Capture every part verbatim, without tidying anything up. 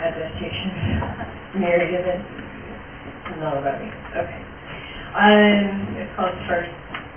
adaptation. Mary did it. It's not about me. Okay. Um, it's called First.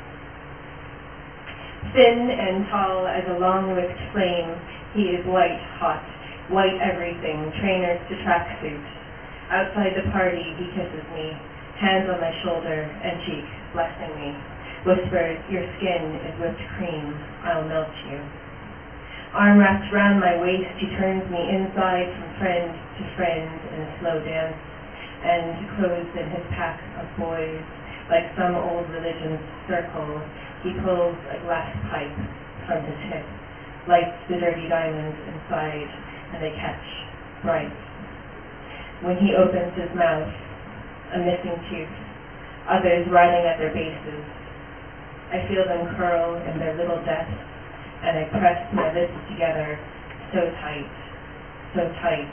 Thin and tall as a long-wicked flame, he is white hot, white everything, trainers to tracksuit. Outside the party, he kisses me, hands on my shoulder and cheek, blessing me. Whispers, your skin is whipped cream, I'll melt you. Arm wrapped round my waist, he turns me inside from friend to friend in a slow dance, and closed in his pack of boys, like some old religion's circle, he pulls a glass pipe from his hip, lights the dirty diamonds inside, and they catch bright. When he opens his mouth, a missing tooth, others writhing at their bases. I feel them curl in their little depths, and I press my lips together so tight, so tight.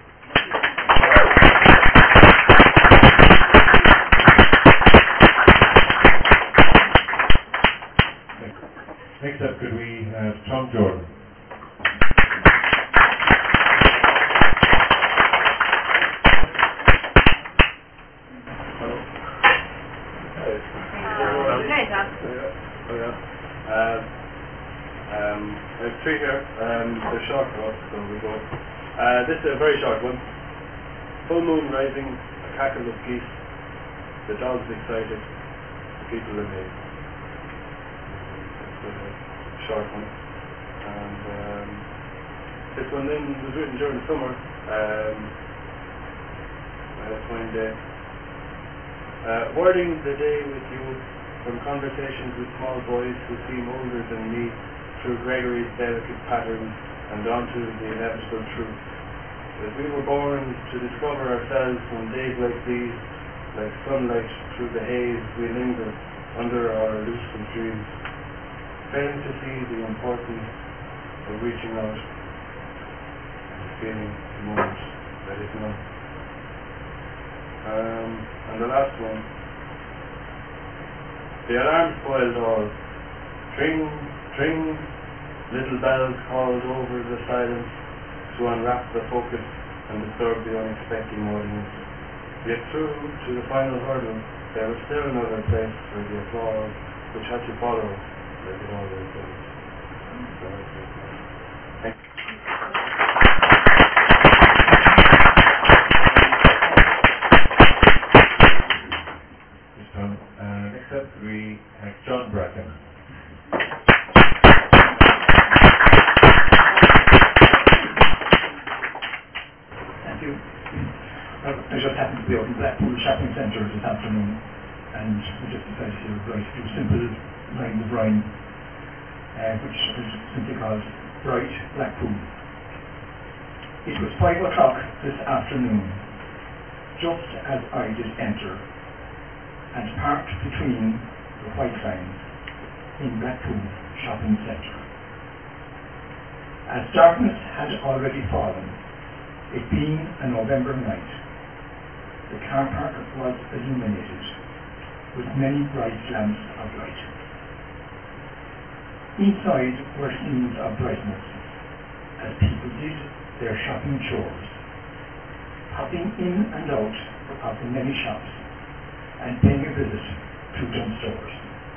Next up, could we have Tom Jordan? Hello. Hey. Hi, Tom. Oh, yeah. Um, um, I have three here. Um, they're short ones, so we go. Uh, this is a very short one. Full moon rising, a cackle of geese. The dogs excited, the people amazed. That's a short one. And um, this one then was written during the summer. Um, I had a fine day. Uh, wording the day with you from conversations with small boys who seem older than me through Gregory's delicate patterns and onto the inevitable truth. That we were born to discover ourselves on days like these, like sunlight through the haze we linger under our elusive dreams, failing to see the importance of reaching out and feeling the moment that is now. Um, and the last one. The alarm spoiled all. Tring, tring, little bells called over the silence to unwrap the focus and disturb the unexpected audience. Yet through to the final hurdle, there was still another place for the applause, which had to follow, like it always does. So that's it. Thank you. Uh, next up, we have John Bracken. Thank you. Well, I just happened to be out in Blackpool Shopping Centre this afternoon, and we just decided to write a few simple lines of rhyme, uh, which is simply called Bright Blackpool. It was five o'clock this afternoon, just as I did enter, and parked between the white lines in Blackpool Shopping Centre. As darkness had already fallen, it being a November night, the car park was illuminated with many bright lamps of light. Inside were scenes of brightness as people did their shopping chores, hopping in and out of the many shops and paying a visit to them stores.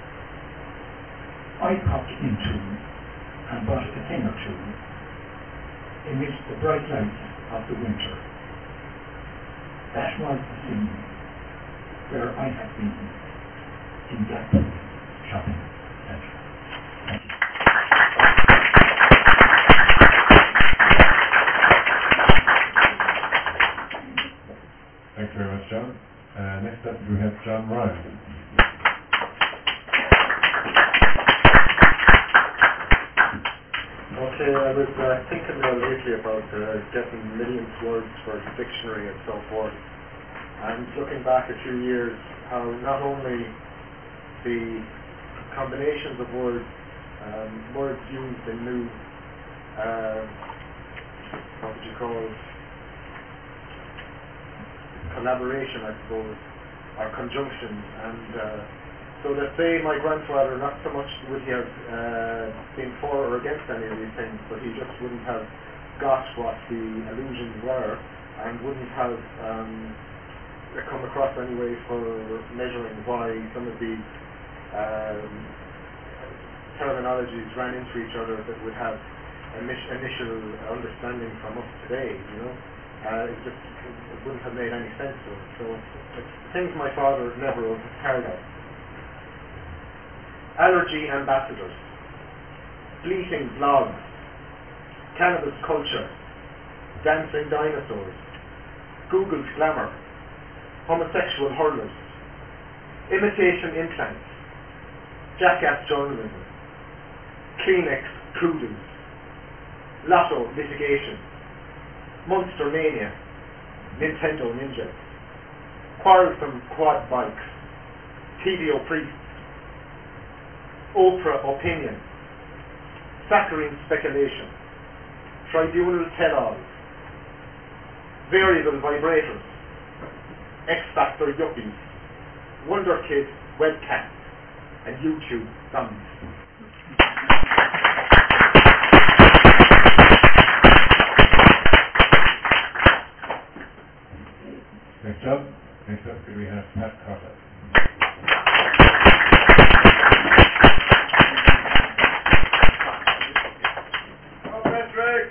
I popped in too and bought a thing or two amidst the bright lights of the winter. That was the scene where I had been in Blackpool Shopping Centre. Thank you. Thanks very much, John. Uh, next up, we have John Ryan. Okay, I was uh, thinking there lately about uh, getting millions words for dictionary and so forth, and looking back a few years, how not only the combinations of words, um, words used in new, uh, what would you call it, collaboration, I suppose, or conjunction, and uh, so that say my grandfather, not so much would he have uh, been for or against any of these things, but he just wouldn't have got what the allusions were, and wouldn't have um, come across anyway for measuring why some of the um, terminologies ran into each other that would have initial understanding from us today, you know. Uh, it just it wouldn't have made any sense to us. So it's things my father never would have carried out. Allergy ambassadors, bleating blogs, cannabis culture, dancing dinosaurs, Google's glamour, homosexual hurlers, imitation implants, jackass journalism, Kleenex kudos, Lotto litigation, Monster Mania, Nintendo Ninja, quarrelsome quad bikes, T V O priests, Oprah opinion, saccharine speculation, tribunal tell-alls, variable vibrators, X-Factor yuppies, Wonder Kid webcams, and YouTube zombies. Next up, next up, could we have Pat Cotter? Oh, Patrick!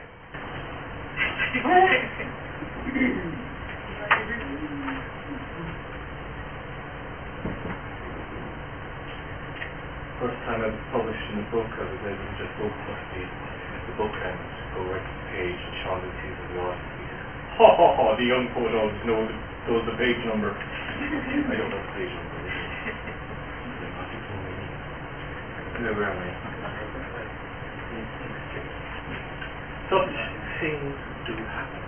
First time I was published in a book, I was able to just open up the, the book and go right to the page, and Sean would see the audience. He says, "Ho ho ho! The young poet always knows the, knows the page number." I don't know the page number. No, where am I? Such things do happen.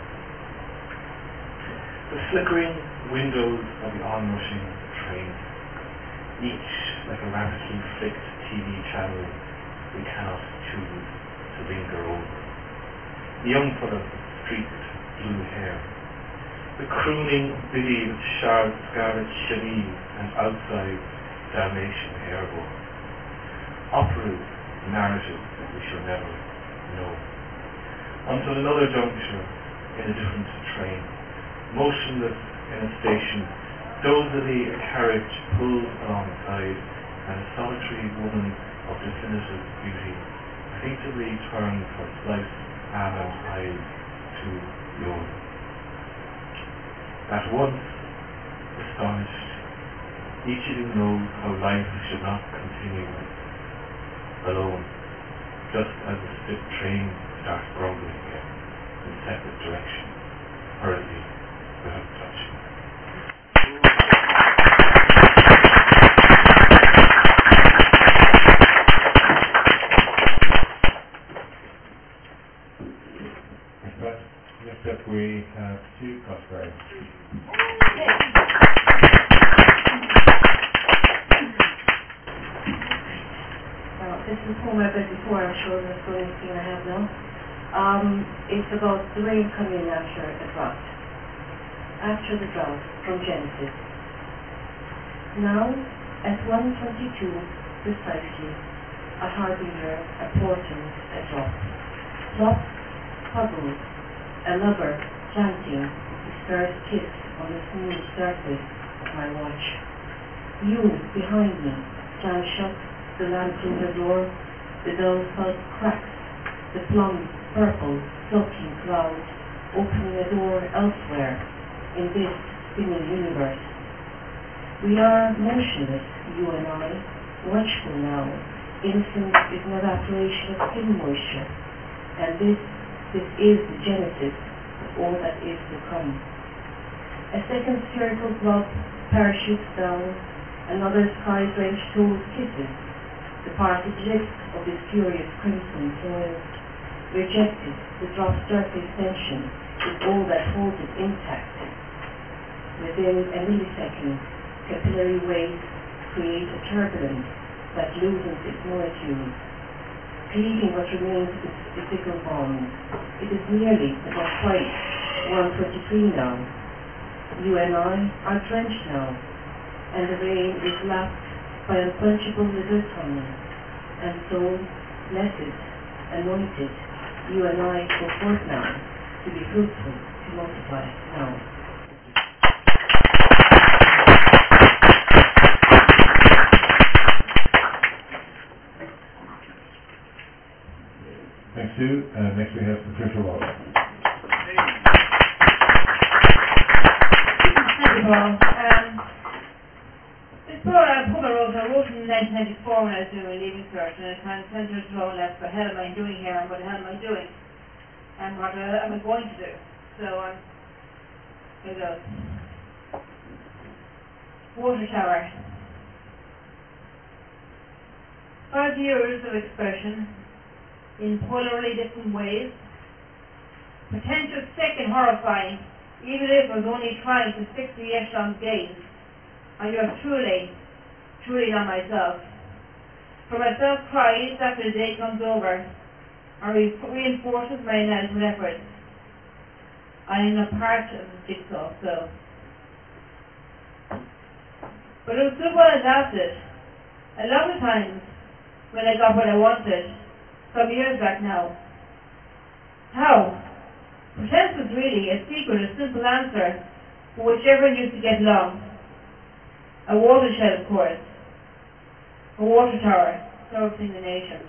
The flickering windows of the onrushing train, each like a rapidly flicked T V channel we cannot choose to linger over. The young fellow with streaked blue hair, the crooning biddy with sharp scarlet chemise and outside Dalmatian hair bow. Operas, narratives that we shall never know. Until another juncture in a different train, motionless in a station, dozily a carriage pulls alongside, and a solitary woman of definitive beauty plaintively turns her sliced almond eyes to yours. At once astonished, each of you knows how life should not continue alone, just as the stiff train starts grumbling again in separate directions, hurriedly without touching. Next up we have Sue Cosgrave. Now, this is a poem I read before, I'm sure that's the only thing I have now. Um, it's about the rain coming after a drought. After the drought, from Genesis. Now, at one twenty-two precisely, a harbinger, a portent, a drop. Drop, puzzled, a lover planting his first kiss on the smooth surface of my watch. You, behind me, slam shut the lamp in the door, the dull salt cracks, the plum purple sulking cloud, opening a door elsewhere in this spinning universe. We are motionless, you and I, watchful now, innocent is an evaporation of skin moisture, and this, this is the genesis of all that is to come. A second spherical blob parachutes down, another sky-drenched toes kisses, the parted lips of this furious crimson soil. Rejected, the drop surface tension is all that holds it intact. Within a millisecond, capillary waves create a turbulence that loosens its molecules, cleaving what remains of its physical bonds. It is nearly, but not quite, one twenty-three now. You and I are drenched now, and the rain is lapped by unquenchable little tongues, and so, blessed, anointed, you and I go forth now to be fruitful, to multiply. No. Thanks, Sue. Uh, next we have Patricia Wallace. Thank you, Paul. Um, this poor uh, poem I wrote, I wrote in nineteen ninety-four when I was doing a leaving cert, and it kind of centred around left, what the hell am I doing here, and what the hell am I doing, and what uh, am I going to do? So, um, here goes. Water shower. Five years of expression in polarly different ways, potential sick and horrifying, even if I was only trying to fix the echelon gaze, and you're truly, truly not myself. For myself cries after the day comes over, and re- reinforces my inadequate efforts. I am a part of the jigsaw, so. But it was good while it lasted. A lot of times, when I got what I wanted, some years back now. How? Pretense was really a secret, a simple answer for whichever used to get along. A watershed, of course. A water tower, servicing the nation.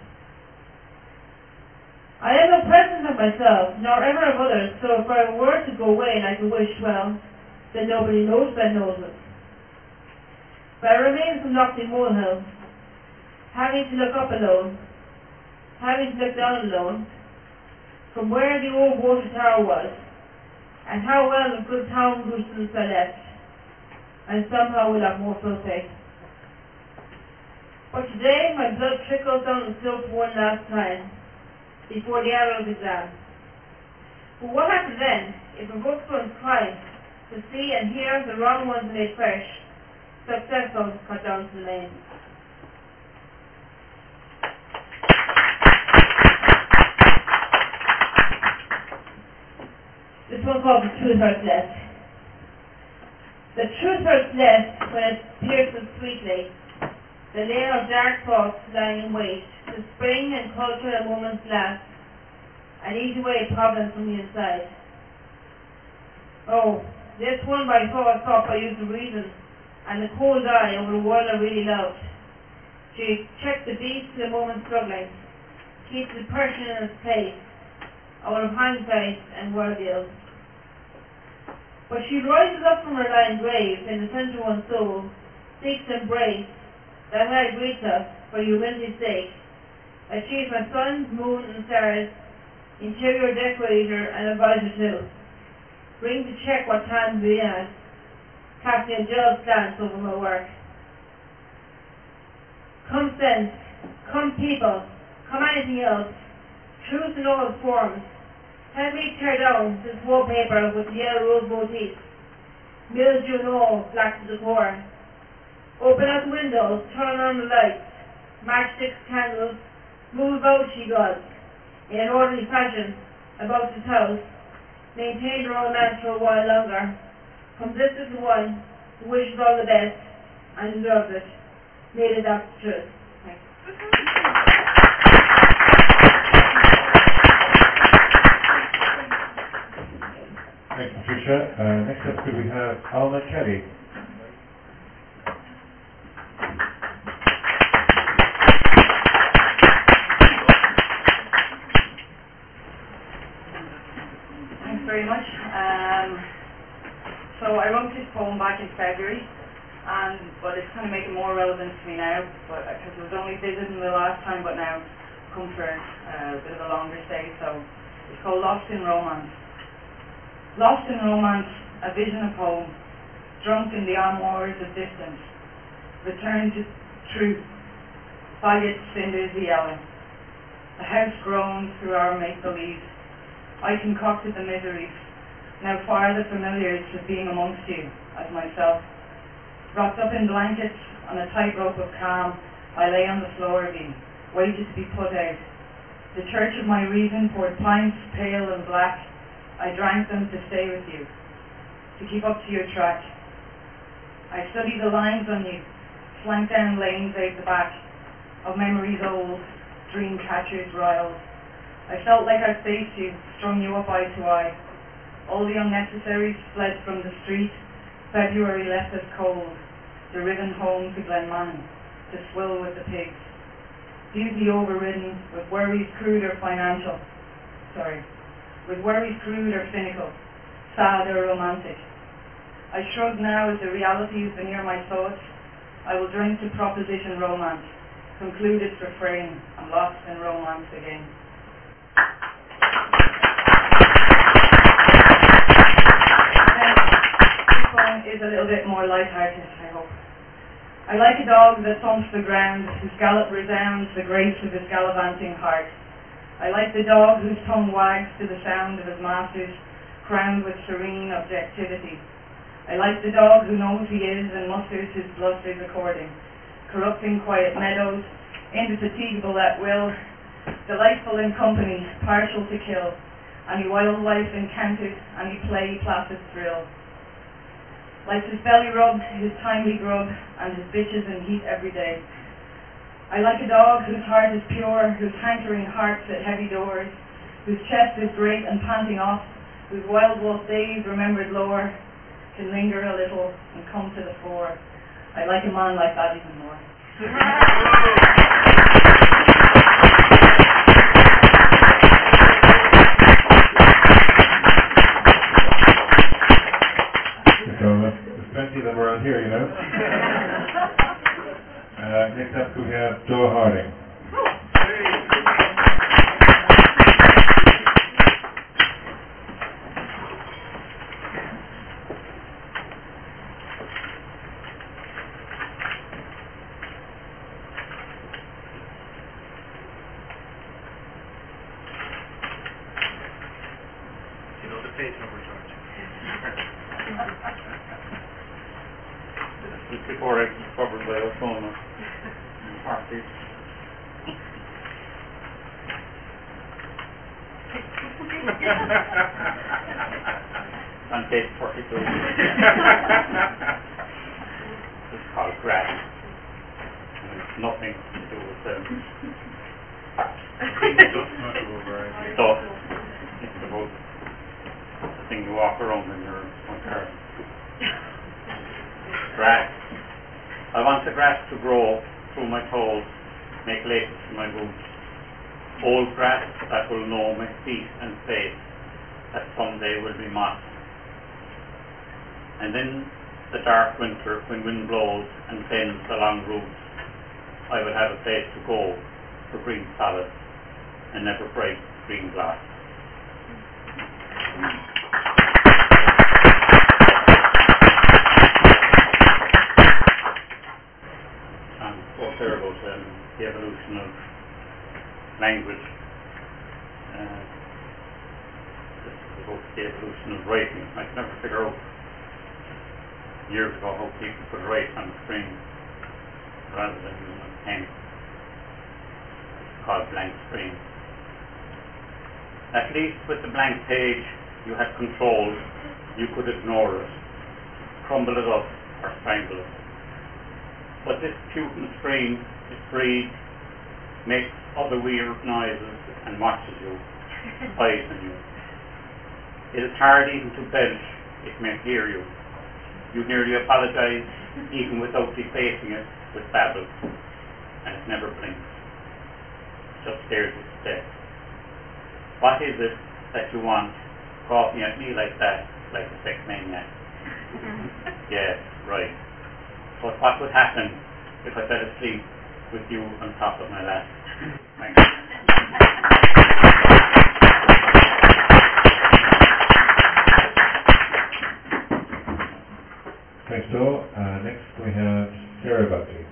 I am no president of myself, nor ever of others, so if I were to go away like a wish, well, then nobody knows that knows it. But I remain some lofty molehill, having to look up alone, having to look down alone, from where the old water tower was, and how well the good town grew since I left, and somehow will have more filthy. But today my blood trickles down the slope one last time, before the adult exam. But what happened then, if a book runs crime, to see and hear the wrong ones made fresh, successful cut down to the lane. This one called The Truth Hurts Less. The truth hurts less when it pierces sweetly, the layer of dark thoughts lying in wait, to spring and culture a moment's last, and eat away problems from the inside. Oh, this one by thought thought by use of reason, and the cold eye over the world I really loved. She checked the beast in a moment struggling, keeps the person in its place, out of hindsight and word deals. But she rises up from her lying grave in the centre of one's soul, seeks to embrace that I greet her for humanity's sake, that she is my sun, moon and stars, interior decorator and advisor too. Bring to check what time we at, casting a jealous glance over my work. Come sense, come people, come anything else, truth in all its forms. Help me tear down this wallpaper with the yellow rose motifs, mildew and all, black to the core. Open up the windows, turn on the lights, matchsticks, candles, move about, she gods, in an orderly fashion, about this house, maintain the romance for a while longer. From this little one, who wishes all the best, and deserves it. May it adapt the truth. Thanks. Thanks, Patricia. Uh, next up, could we have Alma Kelly? Thanks very much. Um, so I wrote this poem back in February, and but it's kind of making more relevance to me now, but because it was only visiting the last time, but now come for uh, a bit of a longer stay. So it's called Lost in Romance. Lost in romance, a vision of home, drunk in the amours of distance, return to truth, faggot cinders the yellow. The house groans through our make-believe. I concocted the miseries, now far the familiars of being amongst you, as myself. Wrapped up in blankets, on a tightrope of calm, I lay on the floor of you, waited to be put out. The church of my reason poured pints, pale and black. I drank them to stay with you, to keep up to your track. I studied the lines on you, flanked down lanes out the back, of memories old, dream catchers riled. I felt like I faced you, strung you up eye to eye. All the unnecessaries fled from the street. February left us cold, driven home to Glenmannon, to swill with the pigs. Duty overridden, with worries crude or financial. Sorry. With worries crude or cynical, sad or romantic. I shrug now as the realities veneer my thoughts. I will drink to proposition romance, conclude its refrain, I'm lost in romance again. This one is a little bit more light-hearted, I hope. I like a dog that thumps the ground, whose gallop resounds the grace of his gallivanting heart. I like the dog whose tongue wags to the sound of his master's, crowned with serene objectivity. I like the dog who knows he is and musters his blusters according, corrupting quiet meadows, indefatigable at will, delightful in company, partial to kill, any wildlife encountered, any play placid thrill. Likes his belly rub, his timely grub, and his bitches in heat every day. I like a dog whose heart is pure, whose hankering hearts at heavy doors, whose chest is great and panting off, whose wild wolf days remembered lore, can linger a little and come to the fore. I like a man like that even more. So uh, there's plenty of them around here, you know. uh, next up we have Joe Harding. Just before I was covered by Osama party. On page forty-two. It's called grass. And it's nothing to do with um, stuff. It's about the thing you walk around in your front car. Grass. I want the grass to grow through my toes, make laces to my boots. Old grass that will know my feet and face, that someday will be moss. And in the dark winter, when wind blows and bends along roots, I will have a place to go for green solace and never break green glass. And spoke there about um, the evolution of language. Uh, this is about the evolution of writing. I can never figure out years ago how people could write on the screen rather than using a pen. It's called blank screen. At least with the blank page you had control. You could ignore it, crumble it up or strangle it. But this putin screen is free, makes other weird noises and watches you, spies on you. It is hard even to belch, it may hear you. You nearly apologize even without defacing it with babble, and it never blinks. Just stares at death. What is it that you want, coughing at me like that, like a sex maniac? Yes, right. But what would happen if I fell asleep with you on top of my lap? Thank you. Thanks, Joe. Uh, next we have Sarah Buckley.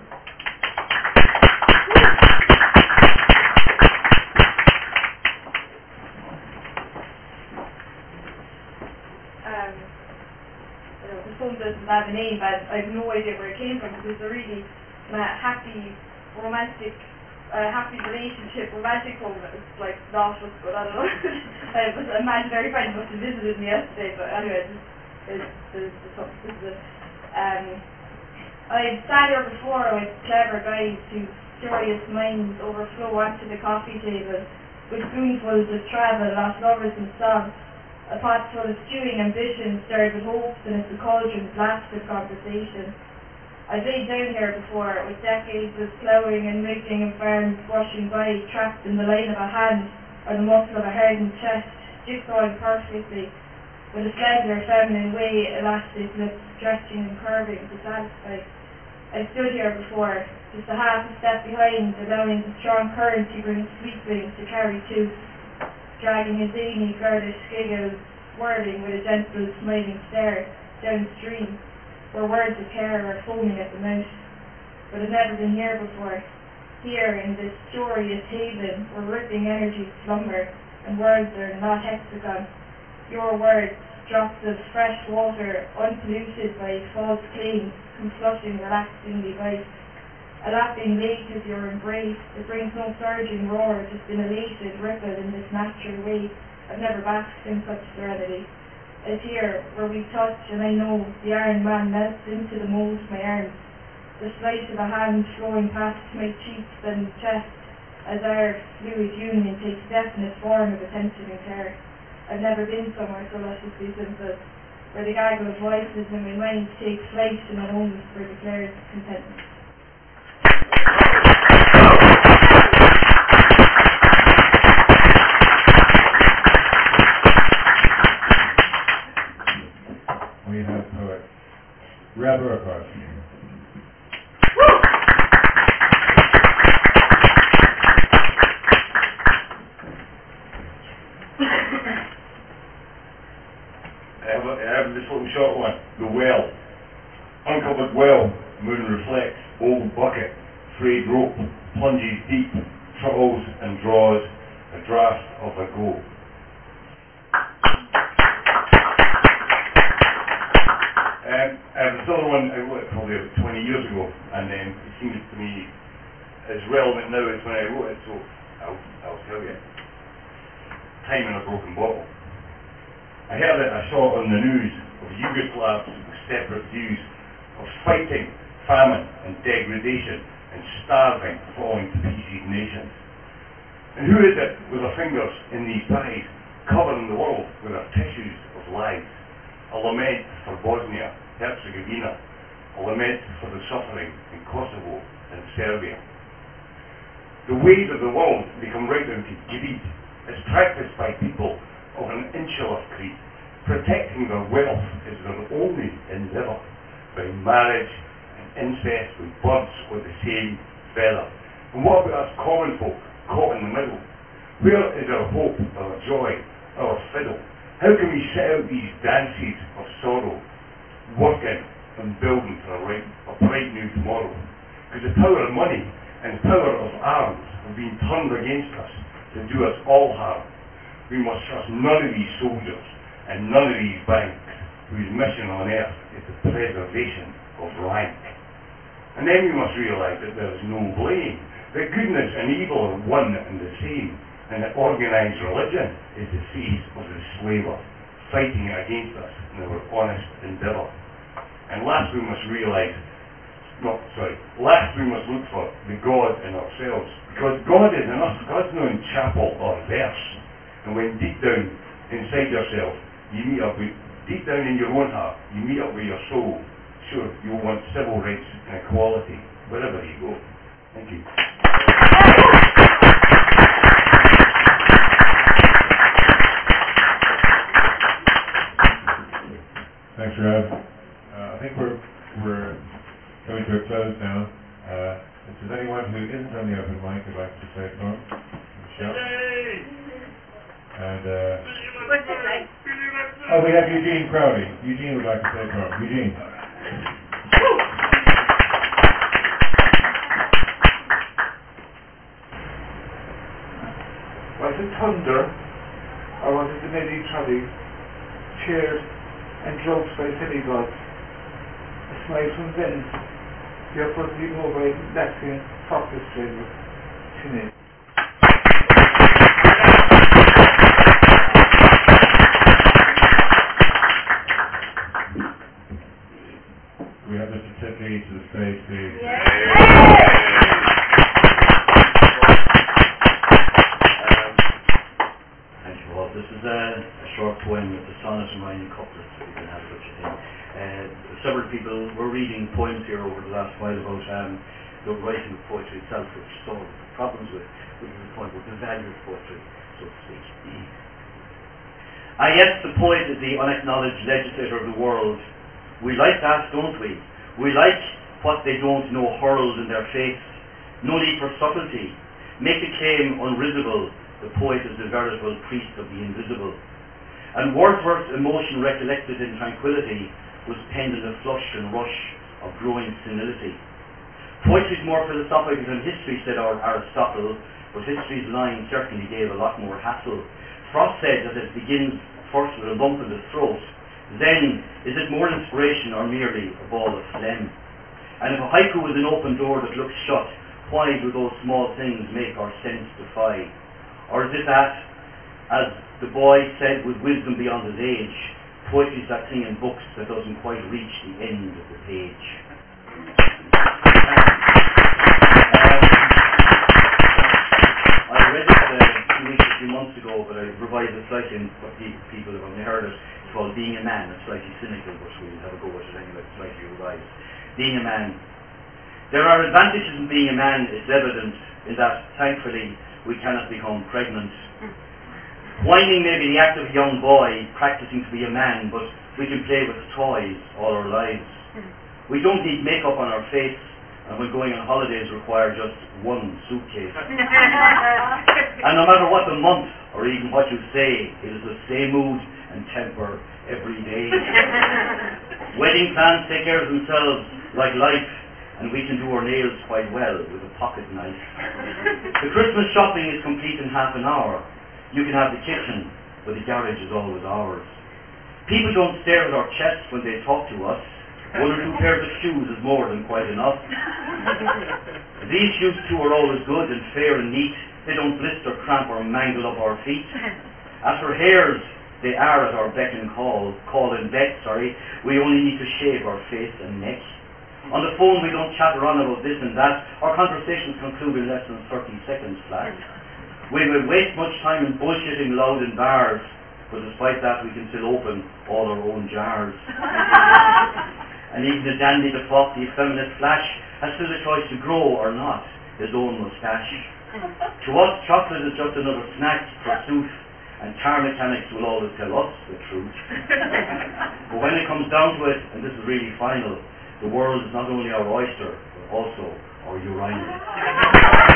Um, you know, the song doesn't have a name, but I have no idea where it came from, because it's a really uh, happy, romantic, uh, happy relationship, romantic poem. It's like not what's good, I don't know. I was a imaginary friend must have visited me yesterday, but anyway, this is this is it. Um, I've sat here before with clever guys whose curious minds overflow onto the coffee table with spoonfuls of travel, lost lovers and sobs, A pot full of stewing ambition stirred with hopes and as the cauldrons lapped with conversation. I've laid down here before, with decades of ploughing and rigging of farms washing by, trapped in the line of a hand or the muscle of a hardened chest, jigsawing perfectly, with a slender feminine way, elastic lips stretching and curving to satisfy. I stood here before, just a half a step behind, allowing the strong current he brings sweeping to carry two, dragging his zany girded skiggles, whirling with a gentle smiling stare downstream, where words of care are foaming at the mouth. But I've never been here before. Here in this glorious haven where rippling energies slumber and worlds are not hexagon. Your words, drops of fresh water, unpolluted by false claims, come flushing relaxingly by. A lapping lake is your embrace. It brings no surging roar, just an elated ripple in this natural way. I've never basked in such serenity. As here, where we touch, and I know the Iron Man melts into the mold of my arms. The slice of a hand flowing past my cheeks and chest, as our fluid union takes definite form of attention and care. I've never been somewhere so lusciously simple, where the gaggle of voices in my mind take flight in a moment for declared contentment. We have poet Reb Urquhart. I have, a, I have this little short one, The Well. Uncovered well, moon reflects, old bucket, frayed rope, plunges deep, troubles and draws, a draught of a go. Um, I have this other one I wrote probably about twenty years ago, and um, it seems to me as relevant now as when I wrote it, so I'll, I'll tell you. Time in a broken bottle. I heard it, I saw it on the news of Yugoslavs with separate views of fighting, famine and degradation and starving, falling to pieces nations. And who is it with their fingers in these pies, covering the world with their tissues of lies? A lament for Bosnia, Herzegovina, a lament for the suffering in Kosovo and Serbia. The ways of the world become right down to greed, as practiced by people of an insular creed. Protecting their wealth is their only endeavour, by marriage and incest with birds with the same feather. And what about us common folk caught in the middle? Where is our hope, our joy, our fiddle? How can we set out these dances of sorrow, working and building for a, right, a bright new tomorrow? Because the power of money and the power of arms have been turned against us to do us all harm. We must trust none of these soldiers and none of these banks, whose mission on earth is the preservation of rank. And then we must realise that there is no blame, that goodness and evil are one and the same, and that organised religion is the face of the slaver, fighting against us in our honest endeavour. And last we must realise, no, sorry, last we must look for the God in ourselves, because God is in us. God's not in chapel or verse. And when deep down inside yourself, you meet up with, deep down in your own heart, you meet up with your soul, sure, you'll want civil rights and equality wherever you go. Thank you. Thanks, Rob. Uh, I think we're we're coming to a close now. Uh, if there's anyone who isn't on the open mic who'd like to say something, Michelle. And uh, oh, we have Eugene Crowley. Eugene would like to say something. Eugene. Was it thunder, or was it the many trolleys, cheered and drugged by silly gods? A smile from Venice, your fuzzy mobile Latvian focus flavor, Sinead. We have Mister Titley to the stage, please. Yeah. Um, thank you all. This is is a, a short poem. It's a sonnet and rhyming couplets. You can have such a thing. Uh, several people were reading poems here over the last while about um, the writing of poetry itself, which solved problems with, which is the point, with the value of poetry, so to speak. Ah, yes, the poet is the unacknowledged legislator of the world. We like that, don't we? We like what they don't know hurled in their face. No need for subtlety. Make the claim unrisible. The poet is the veritable priest of the invisible. And Wordsworth's emotion recollected in tranquility was penned in a flush and rush of growing senility. Poetry is more philosophical than history, said our Aristotle, but history's line certainly gave a lot more hassle. Frost said that it begins first with a lump in the throat. Then, is it more inspiration or merely a ball of phlegm? And if a haiku is an open door that looks shut, why do those small things make our sense defy? Or is it that, as the boy said with wisdom beyond his age, poetry is that thing in books that doesn't quite reach the end of the page? I read it uh, two weeks, a few months ago, but I revised it slightly, and what people have only heard it. It's called Being a Man. It's slightly cynical, but we'll have a go at it anyway, slightly revised. Being a man. There are advantages in being a man, it's evident, in that, thankfully, we cannot become pregnant. Whining may be the act of a young boy practicing to be a man, but we can play with toys all our lives. We don't need makeup on our face, and when going on holidays require just one suitcase. And no matter what the month, or even what you say, it is the same mood and temper every day. Wedding plans take care of themselves like life, and we can do our nails quite well with a pocket knife. The Christmas shopping is complete in half an hour. You can have the kitchen, but the garage is always ours. People don't stare at our chests when they talk to us. One or two pairs of shoes is more than quite enough. These shoes too are always good and fair and neat. They don't blister, cramp or mangle up our feet. As for hairs, they are at our beck and call, call and beck, sorry. We only need to shave our face and neck. On the phone we don't chatter on about this and that. Our conversations conclude in less than thirty seconds flat. We will waste much time in bullshitting loud in bars, but despite that we can still open all our own jars. And even the dandy, the fop, the effeminate flash has still a choice to grow or not his own moustache. To us, chocolate is just another snack, forsooth, and car mechanics will always tell us the truth. But when it comes down to it, and this is really final, the world is not only our oyster, but also our urinal.